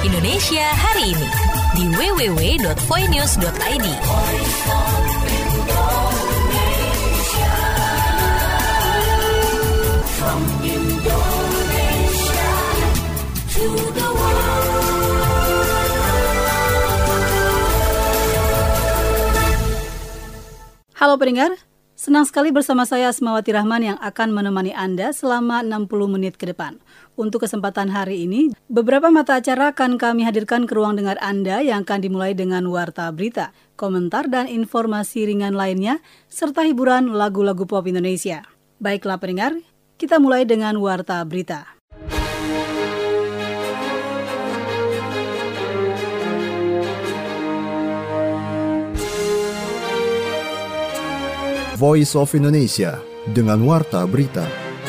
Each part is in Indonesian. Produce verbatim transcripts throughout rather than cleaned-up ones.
Indonesia hari ini di w w w dot voinews dot i d. From Indonesia to the world. Halo pendengar, senang sekali bersama saya Asmawati Rahman yang akan menemani Anda selama enam puluh menit ke depan. Untuk kesempatan hari ini, beberapa mata acara akan kami hadirkan ke ruang dengar Anda yang akan dimulai dengan warta berita, komentar dan informasi ringan lainnya, serta hiburan lagu-lagu pop Indonesia. Baiklah pendengar, kita mulai dengan warta berita. Voice of Indonesia dengan warta berita.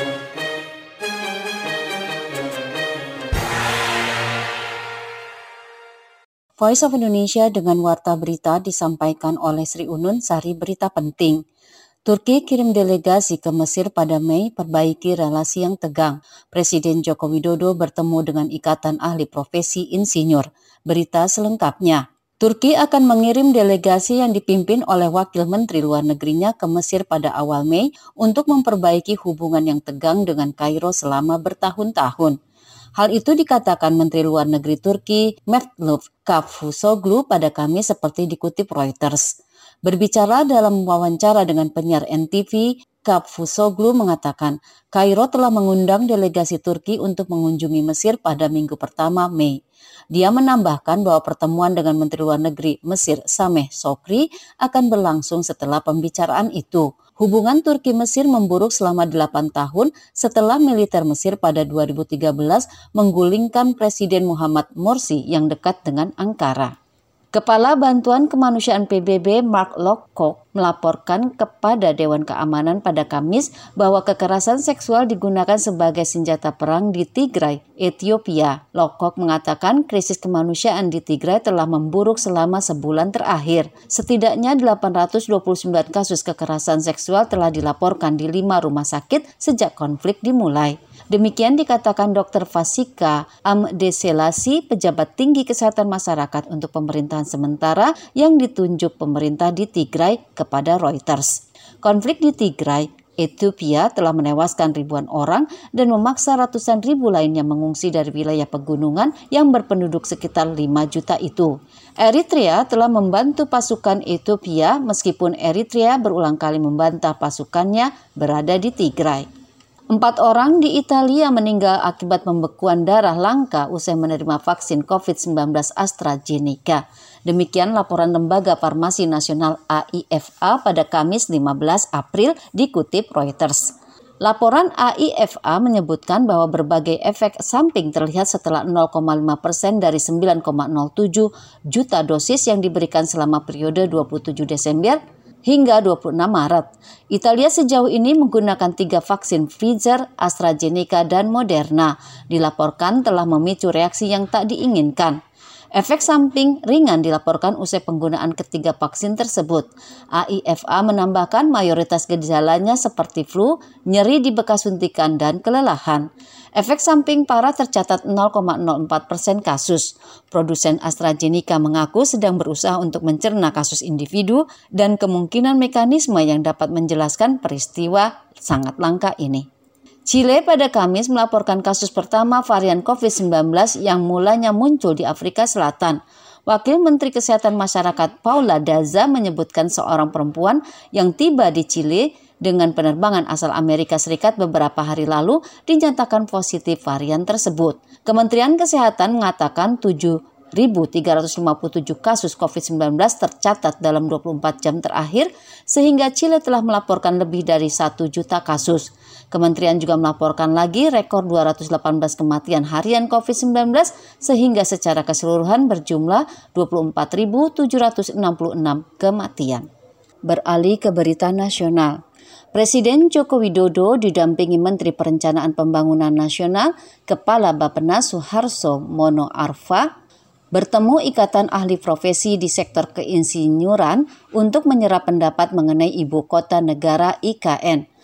Voice of Indonesia dengan warta berita disampaikan oleh Sri Unun Sari Berita Penting. Turki kirim delegasi ke Mesir pada Mei perbaiki relasi yang tegang. Presiden Joko Widodo bertemu dengan Ikatan Ahli Profesi Insinyur. Berita selengkapnya. Turki akan mengirim delegasi yang dipimpin oleh Wakil Menteri Luar Negerinya ke Mesir pada awal Mei untuk memperbaiki hubungan yang tegang dengan Kairo selama bertahun-tahun. Hal itu dikatakan Menteri Luar Negeri Turki Mevlut Cavusoglu pada Kamis seperti dikutip Reuters. Berbicara dalam wawancara dengan penyiar N T V, Cavusoglu mengatakan Kairo telah mengundang delegasi Turki untuk mengunjungi Mesir pada minggu pertama Mei. Dia menambahkan bahwa pertemuan dengan Menteri Luar Negeri Mesir Sameh Sokri akan berlangsung setelah pembicaraan itu. Hubungan Turki-Mesir memburuk selama delapan tahun setelah militer Mesir pada dua ribu tiga belas menggulingkan Presiden Muhammad Morsi yang dekat dengan Ankara. Kepala Bantuan Kemanusiaan P B B Mark Lowcock melaporkan kepada Dewan Keamanan pada Kamis bahwa kekerasan seksual digunakan sebagai senjata perang di Tigray, Ethiopia. Lowcock mengatakan krisis kemanusiaan di Tigray telah memburuk selama sebulan terakhir. Setidaknya delapan ratus dua puluh sembilan kasus kekerasan seksual telah dilaporkan di lima rumah sakit sejak konflik dimulai. Demikian dikatakan Dokter Fasika Amdeselasi, pejabat tinggi kesehatan masyarakat untuk pemerintahan sementara yang ditunjuk pemerintah di Tigray kepada Reuters. Konflik di Tigray, Ethiopia telah menewaskan ribuan orang dan memaksa ratusan ribu lainnya mengungsi dari wilayah pegunungan yang berpenduduk sekitar lima juta itu. Eritrea telah membantu pasukan Ethiopia meskipun Eritrea berulang kali membantah pasukannya berada di Tigray. Empat orang di Italia meninggal akibat pembekuan darah langka usai menerima vaksin covid sembilan belas AstraZeneca. Demikian laporan Lembaga Farmasi Nasional A I F A pada Kamis lima belas April dikutip Reuters. Laporan A I F A menyebutkan bahwa berbagai efek samping terlihat setelah nol koma lima persen dari sembilan koma nol tujuh juta dosis yang diberikan selama periode dua puluh tujuh Desember hingga dua puluh enam Maret. Italia sejauh ini menggunakan tiga vaksin Pfizer, AstraZeneca, dan Moderna. Dilaporkan telah memicu reaksi yang tak diinginkan. Efek samping ringan dilaporkan usai penggunaan ketiga vaksin tersebut. A I F A menambahkan mayoritas gejalanya seperti flu, nyeri di bekas suntikan, dan kelelahan. Efek samping parah tercatat nol koma nol empat persen kasus. Produsen AstraZeneca mengaku sedang berusaha untuk mencerna kasus individu dan kemungkinan mekanisme yang dapat menjelaskan peristiwa sangat langka ini. Chile pada Kamis melaporkan kasus pertama varian covid sembilan belas yang mulanya muncul di Afrika Selatan. Wakil Menteri Kesehatan Masyarakat Paula Daza menyebutkan seorang perempuan yang tiba di Chile dengan penerbangan asal Amerika Serikat beberapa hari lalu dinyatakan positif varian tersebut. Kementerian Kesehatan mengatakan tujuh ribu tiga ratus lima puluh tujuh kasus covid sembilan belas tercatat dalam dua puluh empat jam terakhir, sehingga Chile telah melaporkan lebih dari satu juta kasus. Kementerian juga melaporkan lagi rekor dua ratus delapan belas kematian harian covid sembilan belas, sehingga secara keseluruhan berjumlah dua puluh empat ribu tujuh ratus enam puluh enam kematian. Beralih ke berita nasional. Presiden Joko Widodo didampingi Menteri Perencanaan Pembangunan Nasional, Kepala Bappenas Suharso Mono Arfa, bertemu Ikatan Ahli Profesi di sektor keinsinyuran untuk menyerap pendapat mengenai Ibu Kota Negara I K N.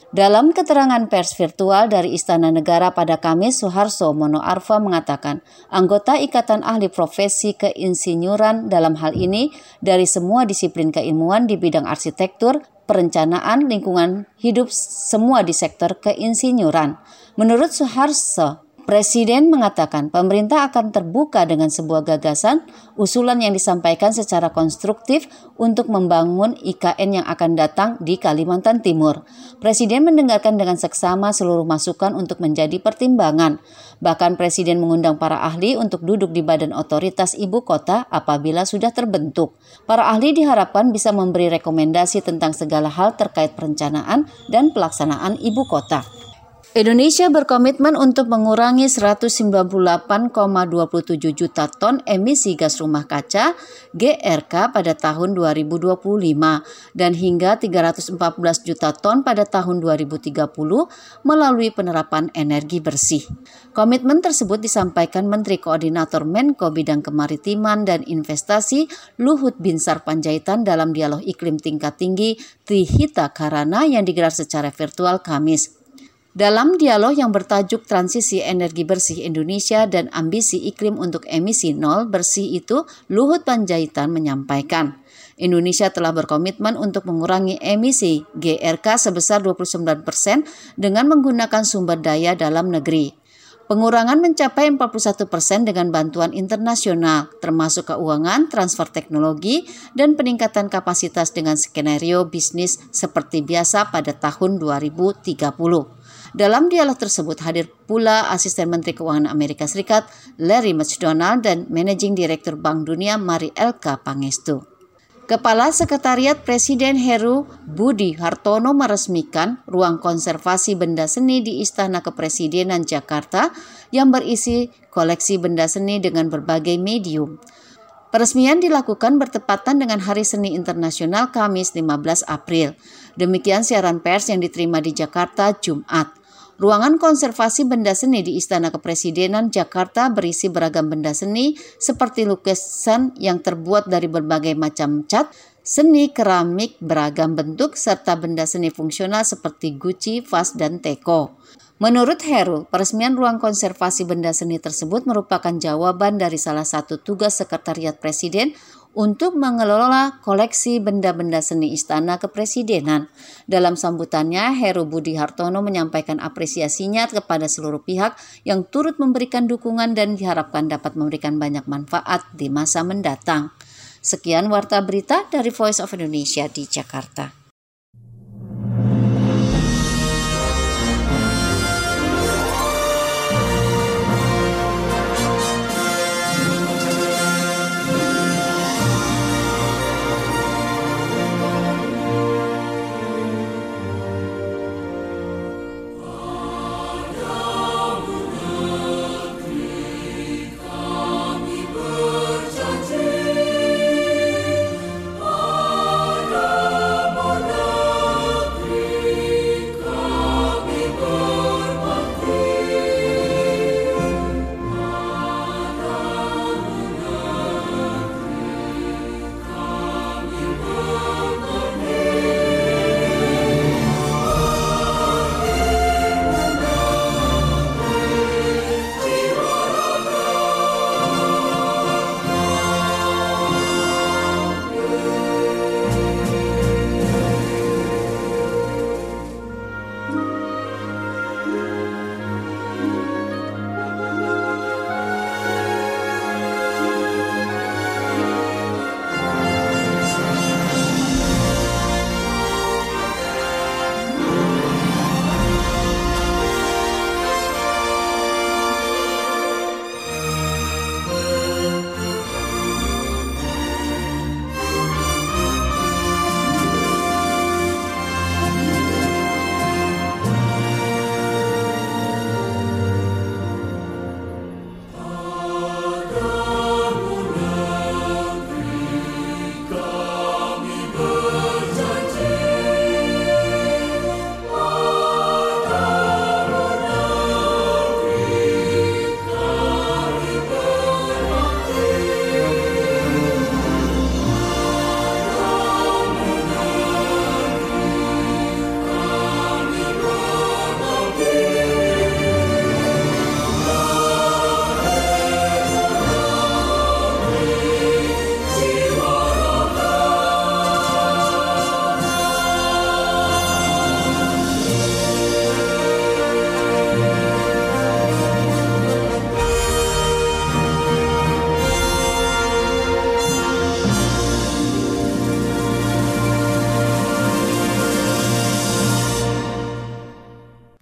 Dalam keterangan pers virtual dari Istana Negara pada Kamis, Suharso Monoarfa mengatakan anggota Ikatan Ahli Profesi Keinsinyuran dalam hal ini dari semua disiplin keilmuan di bidang arsitektur, perencanaan, lingkungan hidup, semua di sektor keinsinyuran. Menurut Suharso, Presiden mengatakan pemerintah akan terbuka dengan sebuah gagasan, usulan yang disampaikan secara konstruktif untuk membangun I K N yang akan datang di Kalimantan Timur. Presiden mendengarkan dengan seksama seluruh masukan untuk menjadi pertimbangan. Bahkan Presiden mengundang para ahli untuk duduk di badan otoritas ibu kota apabila sudah terbentuk. Para ahli diharapkan bisa memberi rekomendasi tentang segala hal terkait perencanaan dan pelaksanaan ibu kota. Indonesia berkomitmen untuk mengurangi seratus sembilan puluh delapan koma dua tujuh juta ton emisi gas rumah kaca G R K pada tahun dua ribu dua puluh lima dan hingga tiga ratus empat belas juta ton pada tahun dua ribu tiga puluh melalui penerapan energi bersih. Komitmen tersebut disampaikan Menteri Koordinator Menko Bidang Kemaritiman dan Investasi Luhut Binsar Panjaitan dalam dialog iklim tingkat tinggi Trihita Karana yang digelar secara virtual Kamis. Dalam dialog yang bertajuk Transisi Energi Bersih Indonesia dan Ambisi Iklim untuk Emisi Nol Bersih itu, Luhut Panjaitan menyampaikan, Indonesia telah berkomitmen untuk mengurangi emisi G R K sebesar dua puluh sembilan persen dengan menggunakan sumber daya dalam negeri. Pengurangan mencapai empat puluh satu persen dengan bantuan internasional, termasuk keuangan, transfer teknologi, dan peningkatan kapasitas dengan skenario bisnis seperti biasa pada tahun dua ribu tiga puluh. Dalam dialog tersebut hadir pula Asisten Menteri Keuangan Amerika Serikat Larry McDonald dan Managing Director Bank Dunia Mari Elka Pangestu. Kepala Sekretariat Presiden Heru Budi Hartono meresmikan ruang konservasi benda seni di Istana Kepresidenan Jakarta yang berisi koleksi benda seni dengan berbagai medium. Peresmian dilakukan bertepatan dengan Hari Seni Internasional Kamis lima belas April. Demikian siaran pers yang diterima di Jakarta Jumat. Ruangan konservasi benda seni di Istana Kepresidenan Jakarta berisi beragam benda seni seperti lukisan yang terbuat dari berbagai macam cat, seni keramik beragam bentuk, serta benda seni fungsional seperti guci, vas, dan teko. Menurut Heru, peresmian ruang konservasi benda seni tersebut merupakan jawaban dari salah satu tugas Sekretariat Presiden untuk mengelola koleksi benda-benda seni Istana Kepresidenan. Dalam sambutannya, Heru Budi Hartono menyampaikan apresiasinya kepada seluruh pihak yang turut memberikan dukungan dan diharapkan dapat memberikan banyak manfaat di masa mendatang. Sekian Warta Berita dari Voice of Indonesia di Jakarta. More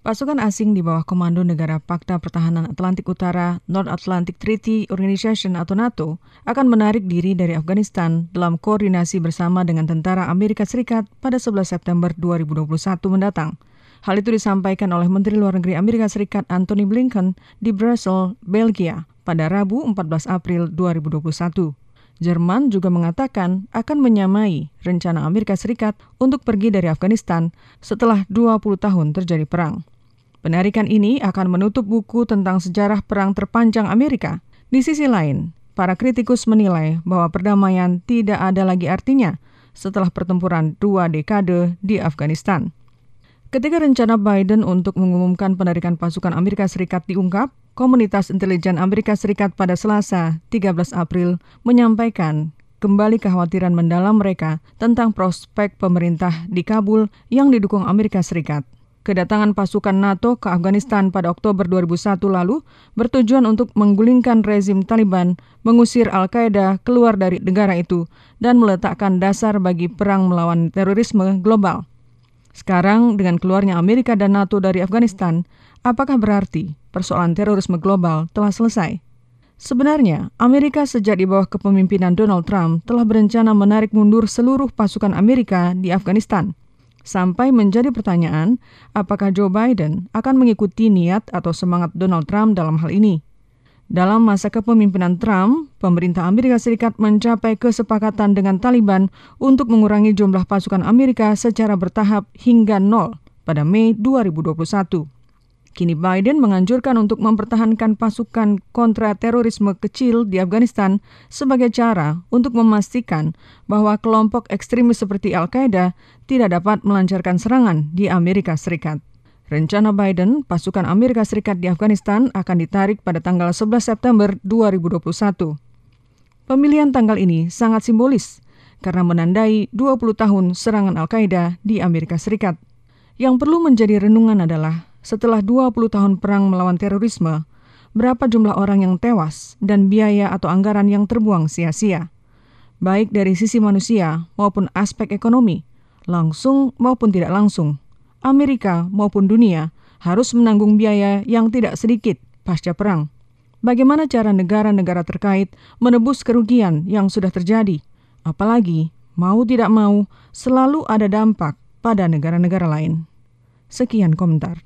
Pasukan asing di bawah komando negara Pakta Pertahanan Atlantik Utara North Atlantic Treaty Organization atau NATO akan menarik diri dari Afghanistan dalam koordinasi bersama dengan tentara Amerika Serikat pada sebelas September dua ribu dua puluh satu mendatang. Hal itu disampaikan oleh Menteri Luar Negeri Amerika Serikat Antony Blinken di Brussels, Belgia pada Rabu empat belas April dua ribu dua puluh satu. Jerman juga mengatakan akan menyamai rencana Amerika Serikat untuk pergi dari Afghanistan setelah dua puluh tahun terjadi perang. Penarikan ini akan menutup buku tentang sejarah perang terpanjang Amerika. Di sisi lain, para kritikus menilai bahwa perdamaian tidak ada lagi artinya setelah pertempuran dua dekade di Afghanistan. Ketika rencana Biden untuk mengumumkan penarikan pasukan Amerika Serikat diungkap, Komunitas Intelijen Amerika Serikat pada Selasa, tiga belas April, menyampaikan kembali kekhawatiran mendalam mereka tentang prospek pemerintah di Kabul yang didukung Amerika Serikat. Kedatangan pasukan NATO ke Afghanistan pada Oktober dua ribu satu lalu bertujuan untuk menggulingkan rezim Taliban, mengusir Al-Qaeda keluar dari negara itu, dan meletakkan dasar bagi perang melawan terorisme global. Sekarang, dengan keluarnya Amerika dan NATO dari Afghanistan, apakah berarti persoalan terorisme global telah selesai? Sebenarnya, Amerika sejak di bawah kepemimpinan Donald Trump telah berencana menarik mundur seluruh pasukan Amerika di Afghanistan. Sampai menjadi pertanyaan, apakah Joe Biden akan mengikuti niat atau semangat Donald Trump dalam hal ini? Dalam masa kepemimpinan Trump, pemerintah Amerika Serikat mencapai kesepakatan dengan Taliban untuk mengurangi jumlah pasukan Amerika secara bertahap hingga nol pada Mei dua ribu dua puluh satu. Kini Biden menganjurkan untuk mempertahankan pasukan kontra terorisme kecil di Afghanistan sebagai cara untuk memastikan bahwa kelompok ekstremis seperti Al-Qaeda tidak dapat melancarkan serangan di Amerika Serikat. Rencana Biden, pasukan Amerika Serikat di Afghanistan akan ditarik pada tanggal sebelas September dua ribu dua puluh satu. Pemilihan tanggal ini sangat simbolis karena menandai dua puluh tahun serangan Al-Qaeda di Amerika Serikat. Yang perlu menjadi renungan adalah setelah dua puluh tahun perang melawan terorisme, berapa jumlah orang yang tewas dan biaya atau anggaran yang terbuang sia-sia, baik dari sisi manusia maupun aspek ekonomi, langsung maupun tidak langsung. Amerika maupun dunia harus menanggung biaya yang tidak sedikit pasca perang. Bagaimana cara negara-negara terkait menebus kerugian yang sudah terjadi? Apalagi, mau tidak mau, selalu ada dampak pada negara-negara lain. Sekian komentar.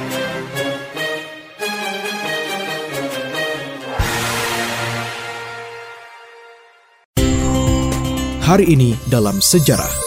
Hari ini dalam sejarah.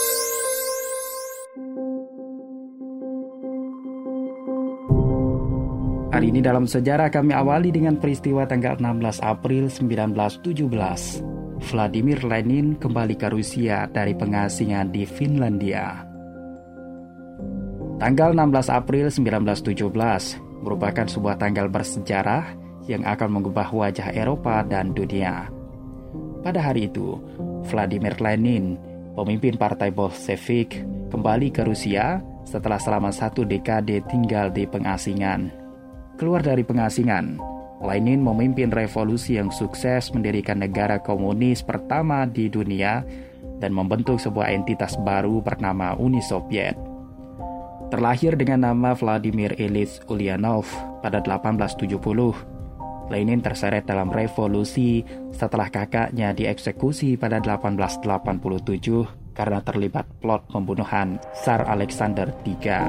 Hari ini dalam sejarah kami awali dengan peristiwa tanggal enam belas April sembilan belas tujuh belas. Vladimir Lenin kembali ke Rusia dari pengasingan di Finlandia. Tanggal enam belas April sembilan belas tujuh belas merupakan sebuah tanggal bersejarah yang akan mengubah wajah Eropa dan dunia. Pada hari itu, Vladimir Lenin, pemimpin Partai Bolshevik, kembali ke Rusia setelah selama satu dekade tinggal di pengasingan. Keluar dari pengasingan, Lenin memimpin revolusi yang sukses mendirikan negara komunis pertama di dunia dan membentuk sebuah entitas baru bernama Uni Soviet. Terlahir dengan nama Vladimir Ilyich Ulyanov pada delapan belas tujuh puluh, Lenin terseret dalam revolusi setelah kakaknya dieksekusi pada delapan belas delapan puluh tujuh karena terlibat plot pembunuhan Tsar Alexander tiga.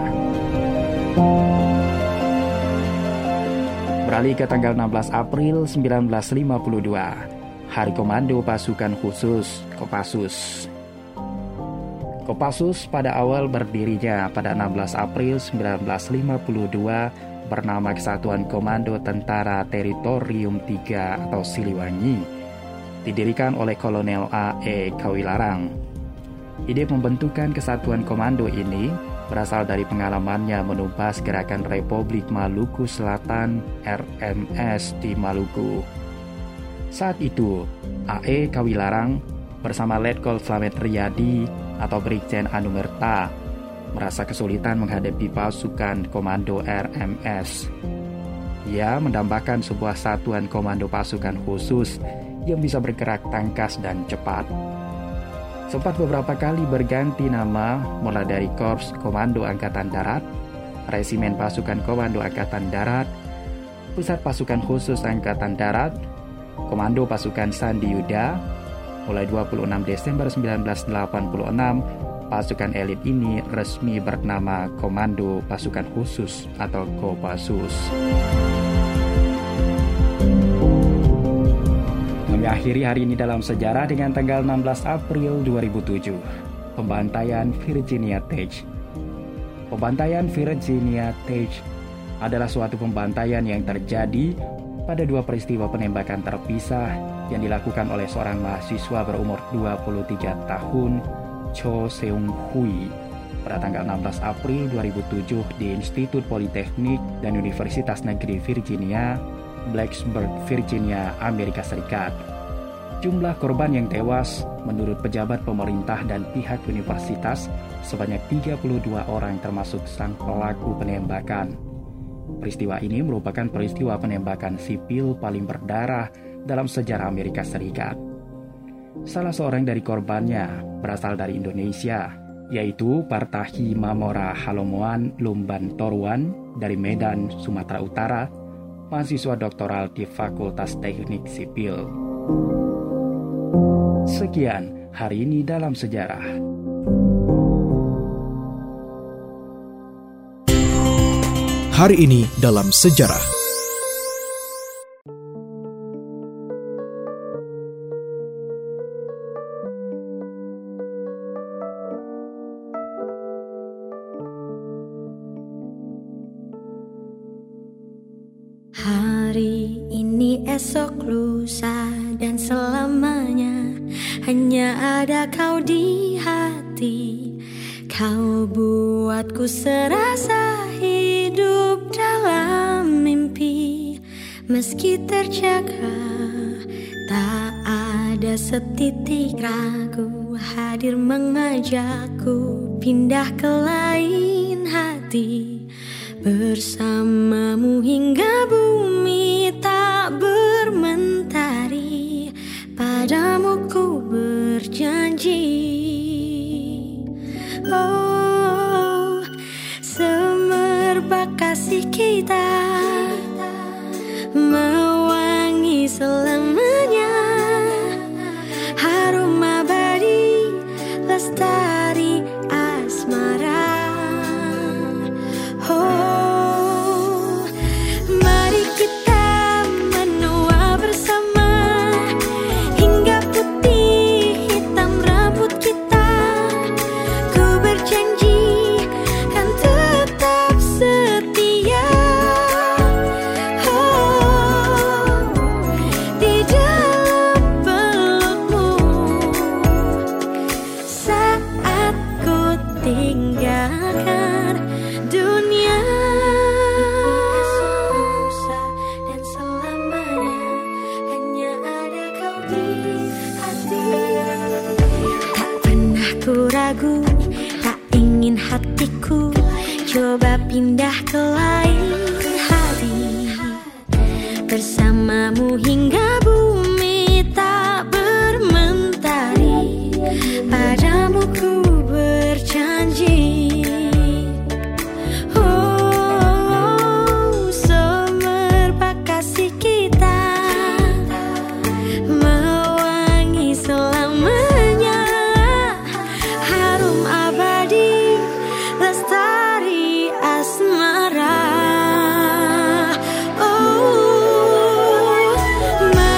Beralih ke tanggal enam belas April sembilan belas lima puluh dua, Hari Komando Pasukan Khusus Kopassus. Kopassus pada awal berdirinya pada enam belas April sembilan belas lima puluh dua bernama Kesatuan Komando Tentara Teritorium tiga atau Siliwangi, didirikan oleh Kolonel A E Kawilarang. Ide pembentukan Kesatuan Komando ini berasal dari pengalamannya menumpas gerakan Republik Maluku Selatan R M S di Maluku. Saat itu, A E Kawilarang bersama Letkol Slamet Riyadi atau Brigjen Anumerta merasa kesulitan menghadapi pasukan komando R M S. Ia mendambakan sebuah satuan komando pasukan khusus yang bisa bergerak tangkas dan cepat. Sempat beberapa kali berganti nama mulai dari Korps Komando Angkatan Darat, Resimen Pasukan Komando Angkatan Darat, Pusat Pasukan Khusus Angkatan Darat, Komando Pasukan Sandi Yuda. Mulai dua puluh enam Desember sembilan belas delapan puluh enam, pasukan elit ini resmi bernama Komando Pasukan Khusus atau Kopassus. Kami akhiri hari ini dalam sejarah dengan tanggal enam belas April dua ribu tujuh, pembantaian Virginia Tech. Pembantaian Virginia Tech adalah suatu pembantaian yang terjadi pada dua peristiwa penembakan terpisah yang dilakukan oleh seorang mahasiswa berumur dua puluh tiga tahun, Cho Seung-hui, pada tanggal enam belas April dua ribu tujuh di Institut Politeknik dan Universitas Negeri Virginia, Blacksburg, Virginia, Amerika Serikat. Jumlah korban yang tewas menurut pejabat pemerintah dan pihak universitas sebanyak tiga puluh dua orang termasuk sang pelaku penembakan. Peristiwa ini merupakan peristiwa penembakan sipil paling berdarah dalam sejarah Amerika Serikat. Salah seorang dari korbannya berasal dari Indonesia, yaitu Partahi Mamora Halomoan Lumban Toruan dari Medan, Sumatera Utara, mahasiswa doktoral di Fakultas Teknik Sipil. Sekian hari ini dalam sejarah. Hari ini dalam sejarah. Hari ini, esok, lusa, dan selamanya hanya ada kau di hati. Kau buatku serasa hidup dalam mimpi. Meski terjaga, tak ada setitik ragu. Hadir mengajakku pindah ke lain hati. Bersamamu hingga bumi tak bermentari. Padamu ku berjanji. Oh, semerbak kasih kita mewangi selamanya. Harum abadi lestari asmara. Oh, mari kita menua bersama hingga putih hitam rambut kita. Ku berjanji kan tetap setia. Oh, di dalam pelukmu saat ku tinggalkan dunia. Dan selamanya hanya ada kau di hati. Tak pernah ku ragu, tak ingin hatiku coba pindah ke lain hati. Bersamamu hingga bumi tak bermentari. Padamu ku berjanji. Oh, semerbak kasih kita mewangi selamanya. Harum abadi lestari asmara. Oh,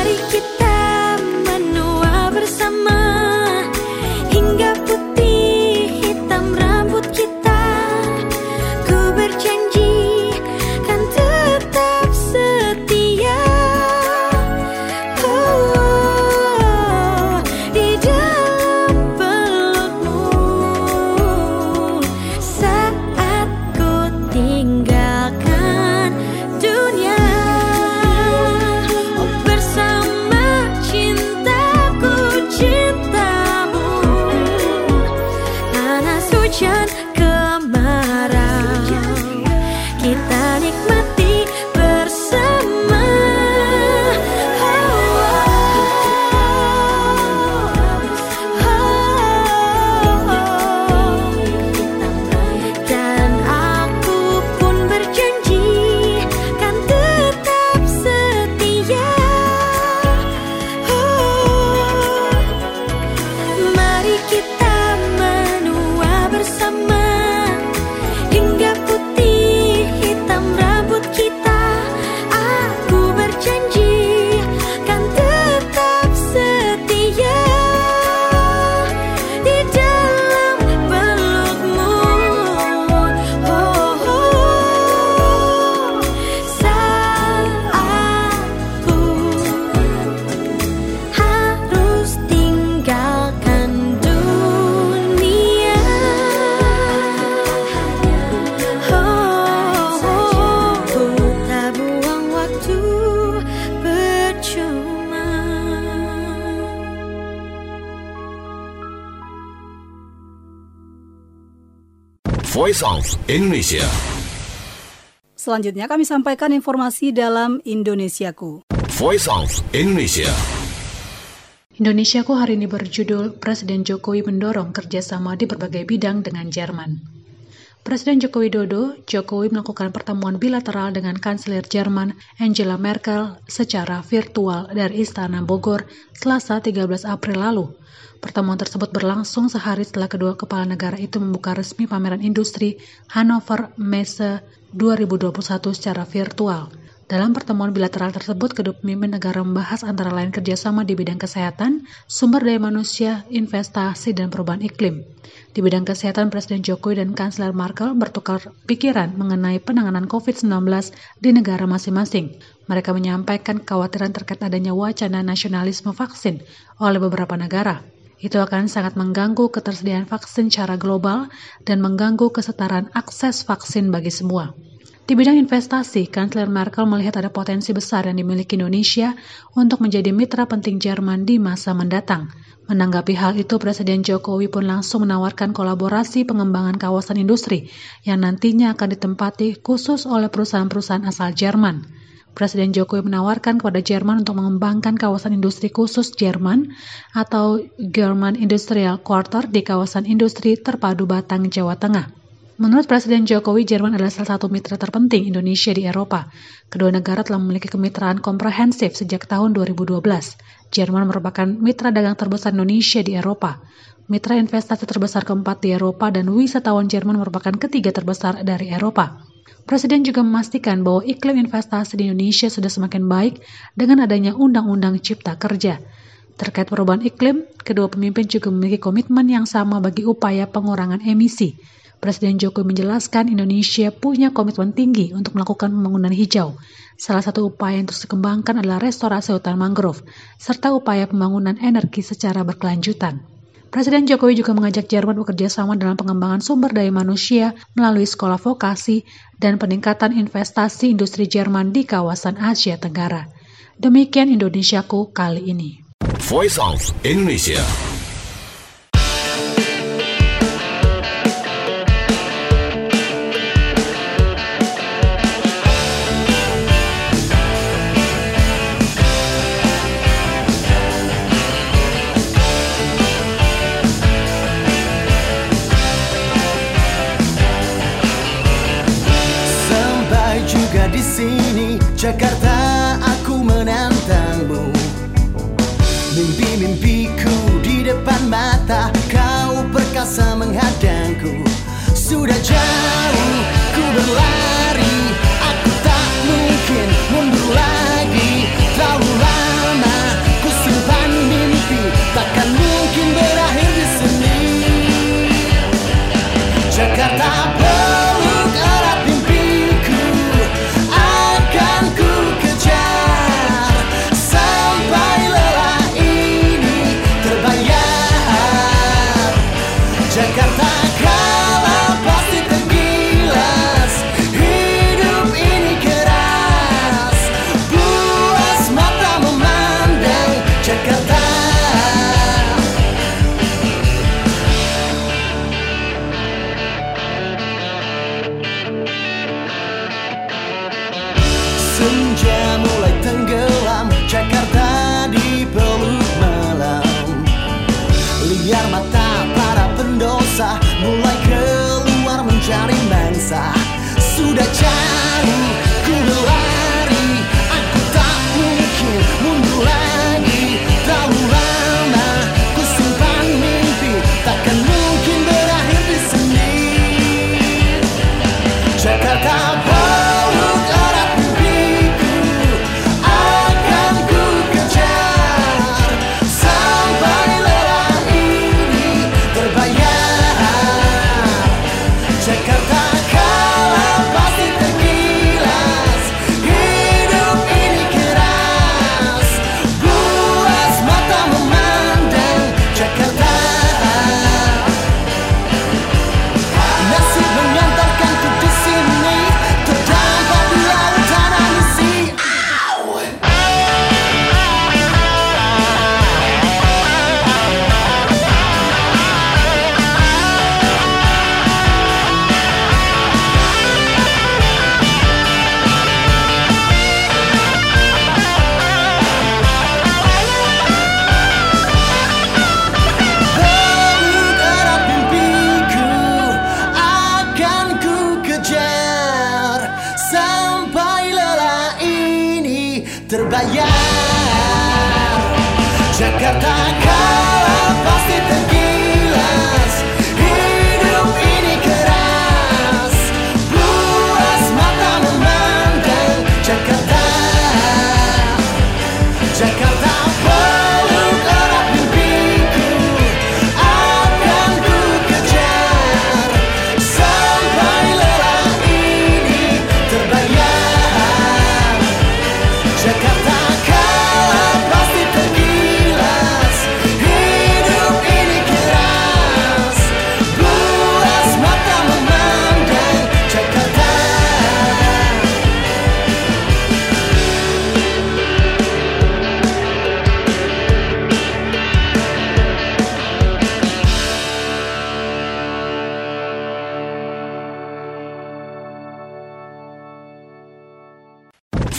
Voice of Indonesia. Selanjutnya kami sampaikan informasi dalam Indonesiaku. Voice of Indonesia. Indonesiaku hari ini berjudul Presiden Jokowi mendorong kerjasama di berbagai bidang dengan Jerman. Presiden Joko Widodo, Jokowi melakukan pertemuan bilateral dengan Kanselir Jerman Angela Merkel secara virtual dari Istana Bogor, Selasa tiga belas April lalu. Pertemuan tersebut berlangsung sehari setelah kedua kepala negara itu membuka resmi pameran industri Hannover Messe dua ribu dua puluh satu secara virtual. Dalam pertemuan bilateral tersebut, kedua pemimpin negara membahas antara lain kerjasama di bidang kesehatan, sumber daya manusia, investasi, dan perubahan iklim. Di bidang kesehatan, Presiden Jokowi dan Kanselir Merkel bertukar pikiran mengenai penanganan covid sembilan belas di negara masing-masing. Mereka menyampaikan kekhawatiran terkait adanya wacana nasionalisme vaksin oleh beberapa negara. Itu akan sangat mengganggu ketersediaan vaksin secara global dan mengganggu kesetaraan akses vaksin bagi semua. Di bidang investasi, Kanselir Merkel melihat ada potensi besar yang dimiliki Indonesia untuk menjadi mitra penting Jerman di masa mendatang. Menanggapi hal itu, Presiden Jokowi pun langsung menawarkan kolaborasi pengembangan kawasan industri yang nantinya akan ditempati khusus oleh perusahaan-perusahaan asal Jerman. Presiden Jokowi menawarkan kepada Jerman untuk mengembangkan kawasan industri khusus Jerman atau German Industrial Quarter di kawasan industri terpadu Batang, Jawa Tengah. Menurut Presiden Jokowi, Jerman adalah salah satu mitra terpenting Indonesia di Eropa. Kedua negara telah memiliki kemitraan komprehensif sejak tahun dua ribu dua belas. Jerman merupakan mitra dagang terbesar Indonesia di Eropa, mitra investasi terbesar keempat di Eropa, dan wisatawan Jerman merupakan ketiga terbesar dari Eropa. Presiden juga memastikan bahwa iklim investasi di Indonesia sudah semakin baik dengan adanya Undang-Undang Cipta Kerja. Terkait perubahan iklim, kedua pemimpin juga memiliki komitmen yang sama bagi upaya pengurangan emisi. Presiden Jokowi menjelaskan Indonesia punya komitmen tinggi untuk melakukan pembangunan hijau. Salah satu upaya yang terus dikembangkan adalah restorasi hutan mangrove, serta upaya pembangunan energi secara berkelanjutan. Presiden Jokowi juga mengajak Jerman bekerja sama dalam pengembangan sumber daya manusia melalui sekolah vokasi dan peningkatan investasi industri Jerman di kawasan Asia Tenggara. Demikian Indonesiaku kali ini. Voice of Indonesia. Di sini Jakarta aku menantangmu. Mimpi-mimpiku di depan mata, kau perkasa menghadangku. Sudah jauh ku berlari, aku tak mungkin mundur lagi. Terlalu lama ku simpan mimpi, takkan mungkin berakhir di sini. Jakarta peluk erat mimpiku, akan ku kejar sampai lelah ini terbayar. Jakarta kala pasti pergi.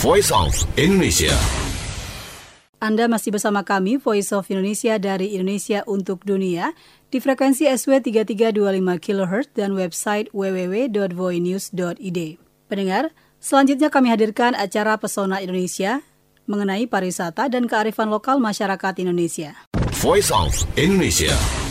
Voice of Indonesia. Anda masih bersama kami, Voice of Indonesia dari Indonesia untuk Dunia, di frekuensi S W tiga tiga dua lima kilohertz dan website w w w dot voinews dot i d. Pendengar, selanjutnya kami hadirkan acara Pesona Indonesia mengenai pariwisata dan kearifan lokal masyarakat Indonesia. Voice of Indonesia.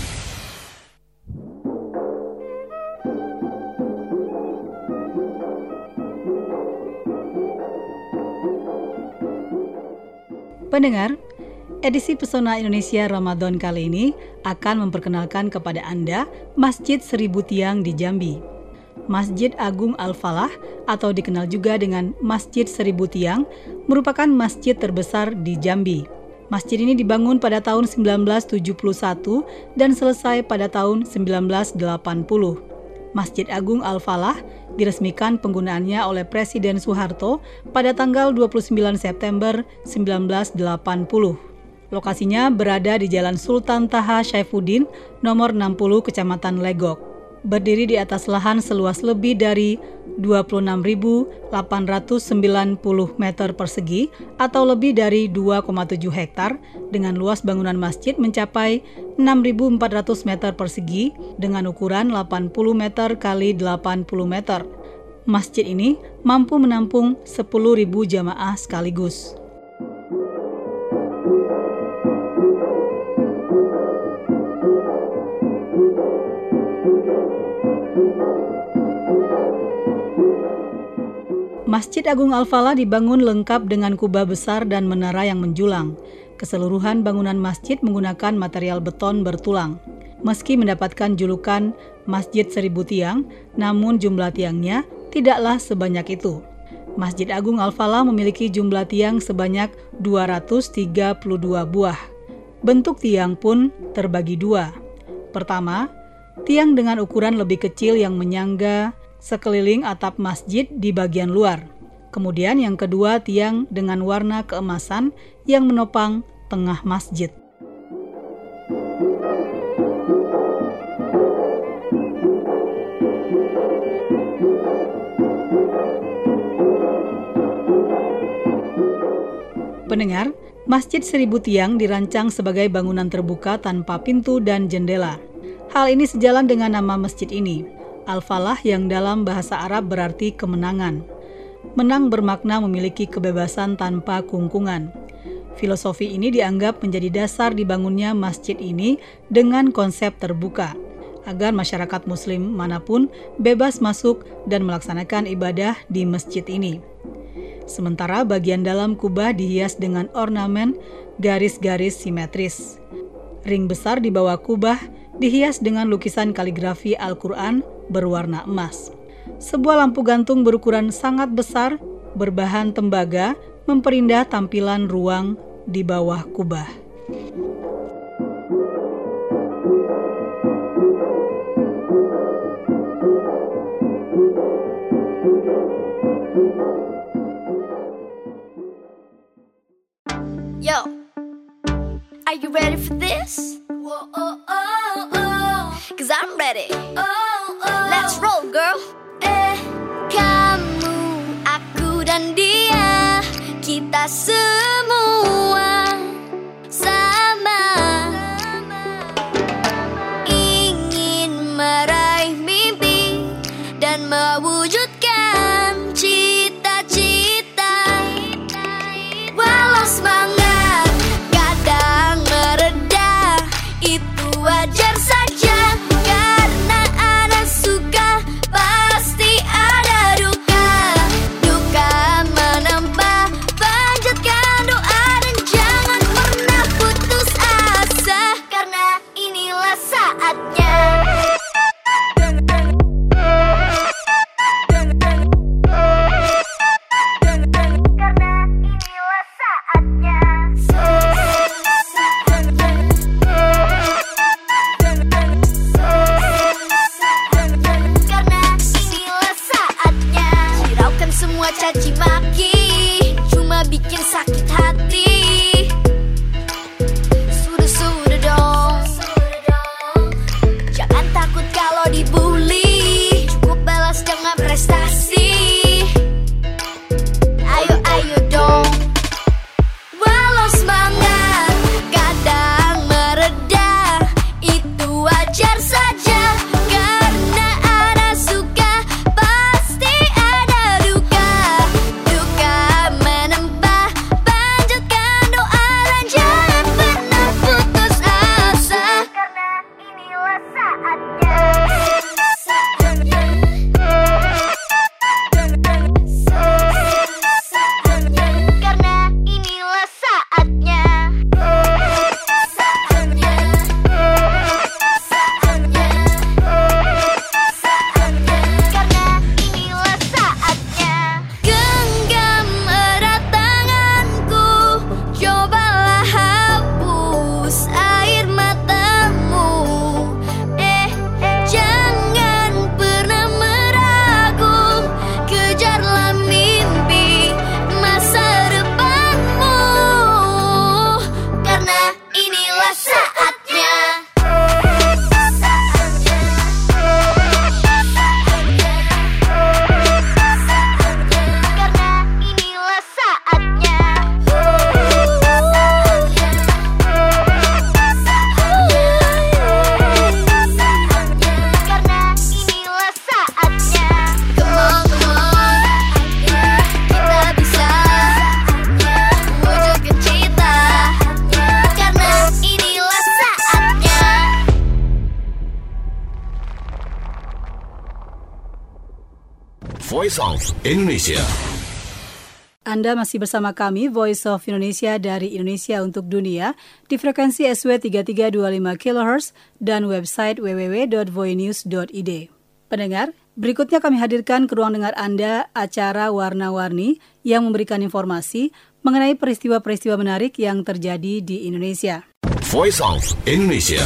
Pendengar, edisi Pesona Indonesia Ramadan kali ini akan memperkenalkan kepada Anda Masjid Seribu Tiang di Jambi. Masjid Agung Al-Falah atau dikenal juga dengan Masjid Seribu Tiang merupakan masjid terbesar di Jambi. Masjid ini dibangun pada tahun sembilan belas tujuh puluh satu dan selesai pada tahun sembilan belas delapan puluh. Masjid Agung Al-Falah diresmikan penggunaannya oleh Presiden Soeharto pada tanggal dua puluh sembilan September sembilan belas delapan puluh. Lokasinya berada di Jalan Sultan Taha Saifuddin, nomor enam puluh, Kecamatan Legok. Berdiri di atas lahan seluas lebih dari dua puluh enam ribu delapan ratus sembilan puluh meter persegi atau lebih dari dua koma tujuh hektar, dengan luas bangunan masjid mencapai enam ribu empat ratus meter persegi dengan ukuran delapan puluh meter kali delapan puluh meter. Masjid ini mampu menampung sepuluh ribu jamaah sekaligus. Masjid Agung Al-Falah dibangun lengkap dengan kubah besar dan menara yang menjulang. Keseluruhan bangunan masjid menggunakan material beton bertulang. Meski mendapatkan julukan Masjid Seribu Tiang, namun jumlah tiangnya tidaklah sebanyak itu. Masjid Agung Al-Falah memiliki jumlah tiang sebanyak dua ratus tiga puluh dua buah. Bentuk tiang pun terbagi dua. Pertama, tiang dengan ukuran lebih kecil yang menyangga sekeliling atap masjid di bagian luar. Kemudian yang kedua, tiang dengan warna keemasan yang menopang tengah masjid. Pendengar, Masjid Seribu Tiang dirancang sebagai bangunan terbuka tanpa pintu dan jendela. Hal ini sejalan dengan nama masjid ini. Al-Falah yang dalam bahasa Arab berarti kemenangan. Menang bermakna memiliki kebebasan tanpa kungkungan. Filosofi ini dianggap menjadi dasar dibangunnya masjid ini dengan konsep terbuka, agar masyarakat muslim manapun bebas masuk dan melaksanakan ibadah di masjid ini. Sementara bagian dalam kubah dihias dengan ornamen garis-garis simetris. Ring besar di bawah kubah dihias dengan lukisan kaligrafi Al-Quran berwarna emas. Sebuah lampu gantung berukuran sangat besar berbahan tembaga memperindah tampilan ruang di bawah kubah. Yo, are you ready for this? Whoa, oh, oh, oh. Cause I'm ready. Oh, oh. Let's roll, girl. Eh, kamu, aku dan dia, kita semua sama, ingin meraih mimpi dan mewujudkan cita-cita. Walau semangat kadang mereda, itu wajar saja, karena ada suka pasti ada duka. Duka menambah, panjatkan doa dan Voice of Indonesia. Anda masih bersama kami, Voice of Indonesia dari Indonesia untuk Dunia, di frekuensi S W tiga tiga dua lima kilohertz dan website w w w dot voinews dot i d. Pendengar, berikutnya kami hadirkan ke ruang dengar Anda acara Warna-Warni yang memberikan informasi mengenai peristiwa-peristiwa menarik yang terjadi di Indonesia. Voice of Indonesia.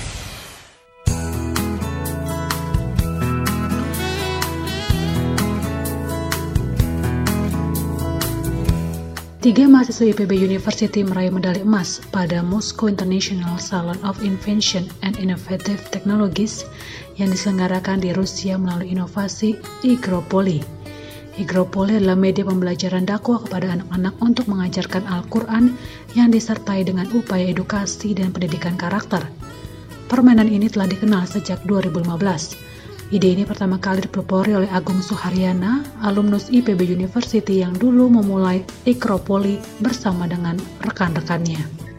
Tiga mahasiswa I P B University meraih medali emas pada Moscow International Salon of Invention and Innovative Technologies yang diselenggarakan di Rusia melalui inovasi Igropoli. Igropoli adalah media pembelajaran dakwah kepada anak-anak untuk mengajarkan Al-Quran yang disertai dengan upaya edukasi dan pendidikan karakter. Permainan ini telah dikenal sejak dua ribu lima belas. Ide ini pertama kali dipelopori oleh Agung Suharyana, alumnus I P B University yang dulu memulai Igropoli bersama dengan rekan-rekannya.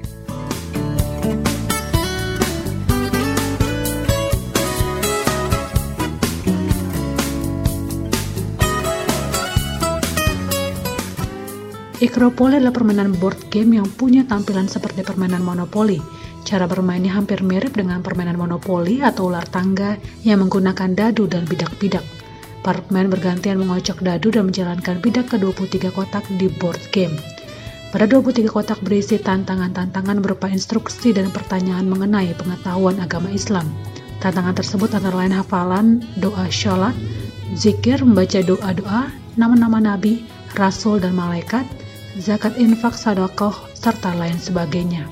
Igropoli adalah permainan board game yang punya tampilan seperti permainan monopoli. Cara bermainnya hampir mirip dengan permainan monopoli atau ular tangga yang menggunakan dadu dan bidak-bidak. Para pemain bergantian mengocok dadu dan menjalankan bidak ke dua puluh tiga kotak di board game. Pada dua puluh tiga kotak berisi tantangan-tantangan berupa instruksi dan pertanyaan mengenai pengetahuan agama Islam. Tantangan tersebut antara lain hafalan, doa sholat, zikir, membaca doa-doa, nama-nama nabi, rasul dan malaikat, zakat, infak, sedekah, serta lain sebagainya.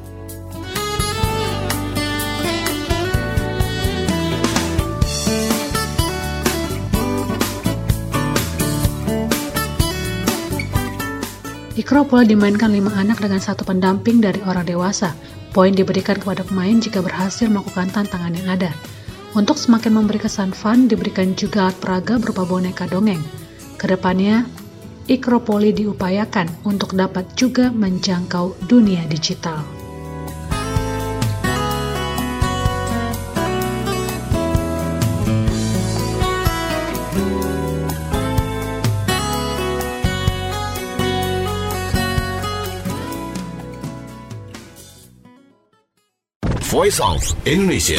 Igropoli dimainkan lima anak dengan satu pendamping dari orang dewasa. Poin diberikan kepada pemain jika berhasil melakukan tantangan yang ada. Untuk semakin memberi kesan fun, diberikan juga alat peraga berupa boneka dongeng. Kedepannya, Igropoli diupayakan untuk dapat juga menjangkau dunia digital. Voice of Indonesia.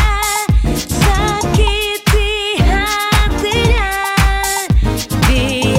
Be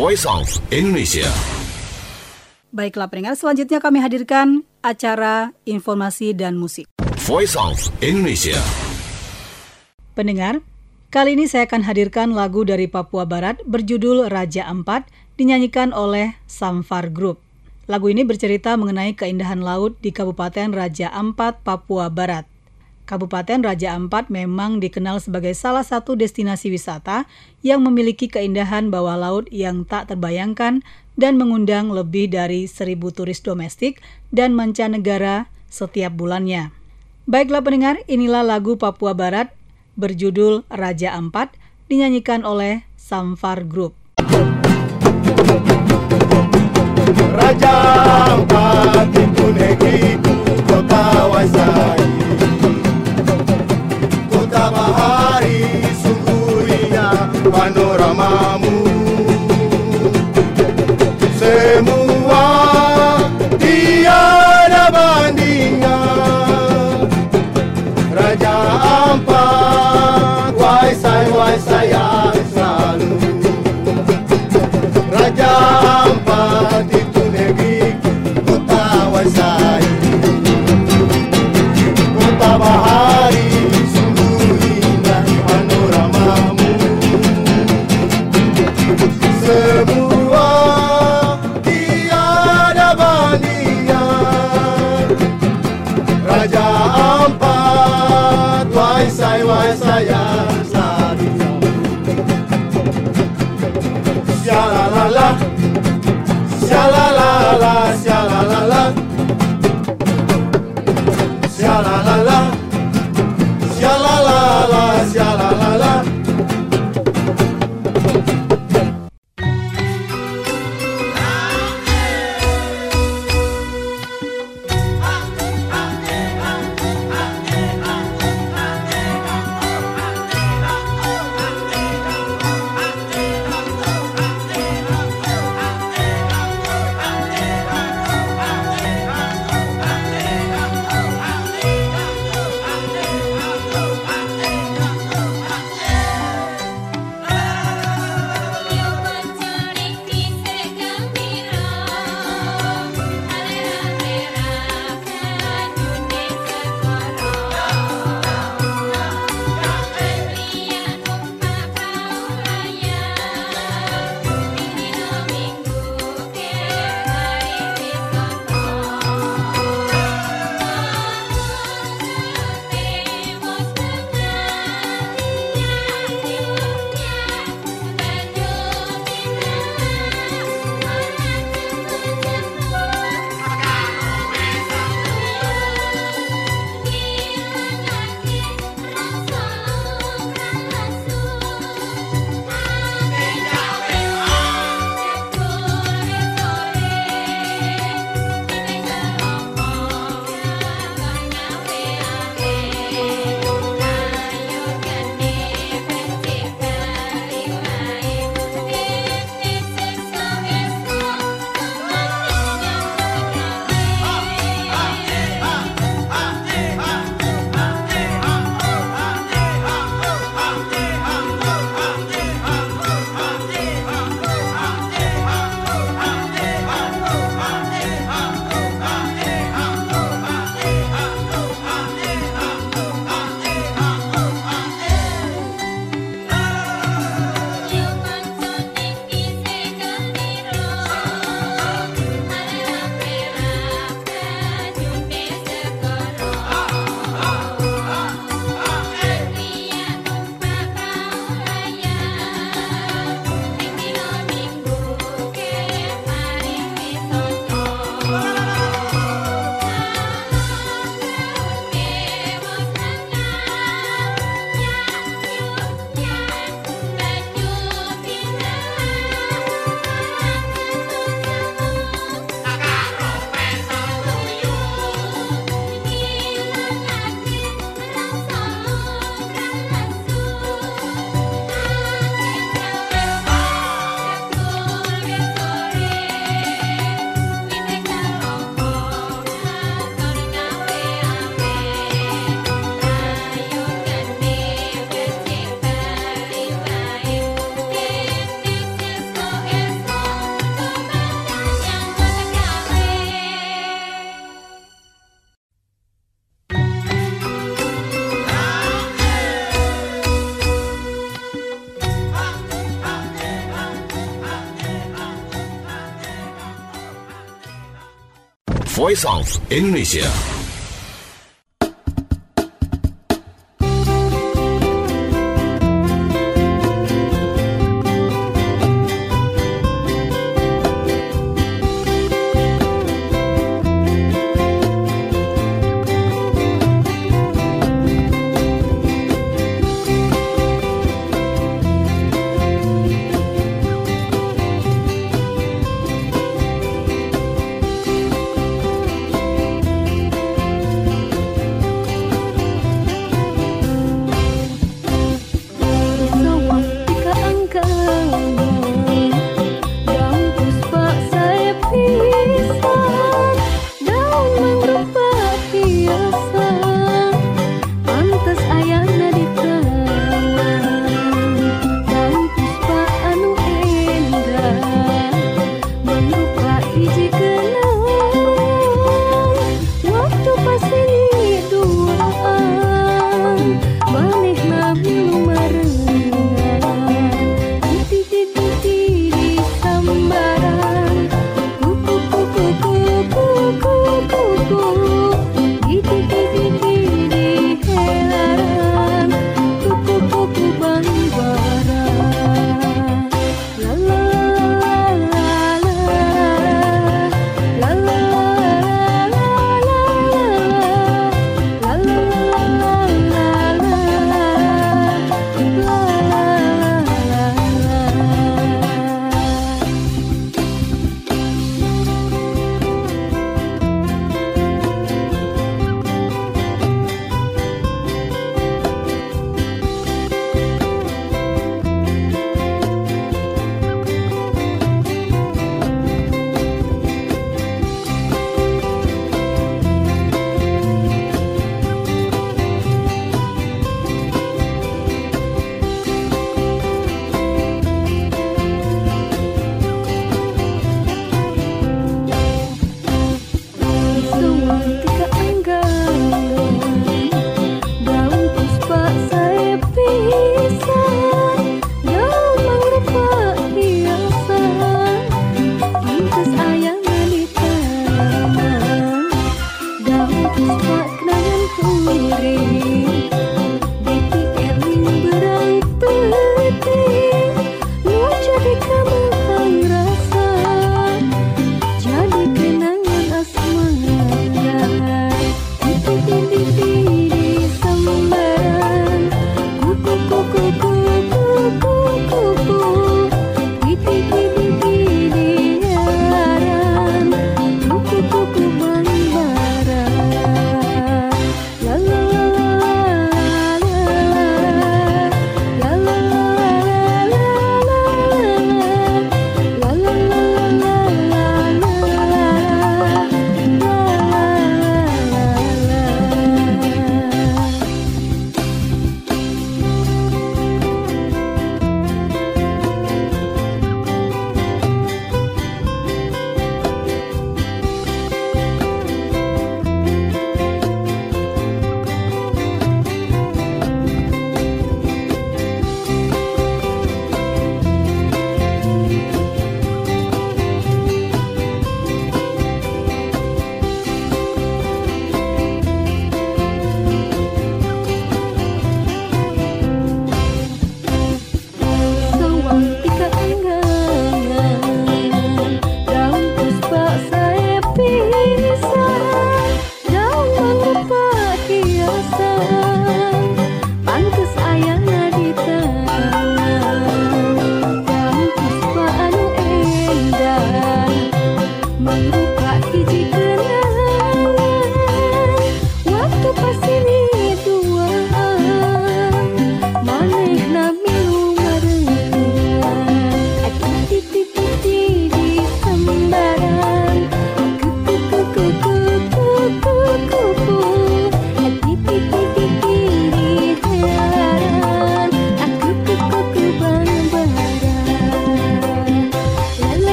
Voice of Indonesia. Baiklah pendengar, selanjutnya kami hadirkan acara informasi dan musik. Voice of Indonesia. Pendengar, kali ini saya akan hadirkan lagu dari Papua Barat berjudul Raja Ampat, dinyanyikan oleh Samfar Group. Lagu ini bercerita mengenai keindahan laut di Kabupaten Raja Ampat, Papua Barat. Kabupaten Raja Ampat memang dikenal sebagai salah satu destinasi wisata yang memiliki keindahan bawah laut yang tak terbayangkan dan mengundang lebih dari seribu turis domestik dan mancanegara setiap bulannya. Baiklah pendengar, inilah lagu Papua Barat berjudul Raja Ampat, dinyanyikan oleh Samfar Group. Raja Ampat itu negeriku, kota Wasai, kota bahari, sungguh indah panoramamu. Semua tiada bandingnya. Raja Ampat, Wasai, Wasai yang selalu. Raja Ampat itu negeriku, kota Wasai, kota bahari, sungguh indah panoramamu. Voice of Indonesia.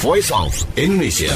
Voice of Indonesia.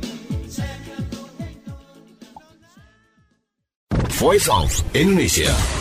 Voice of Indonesia.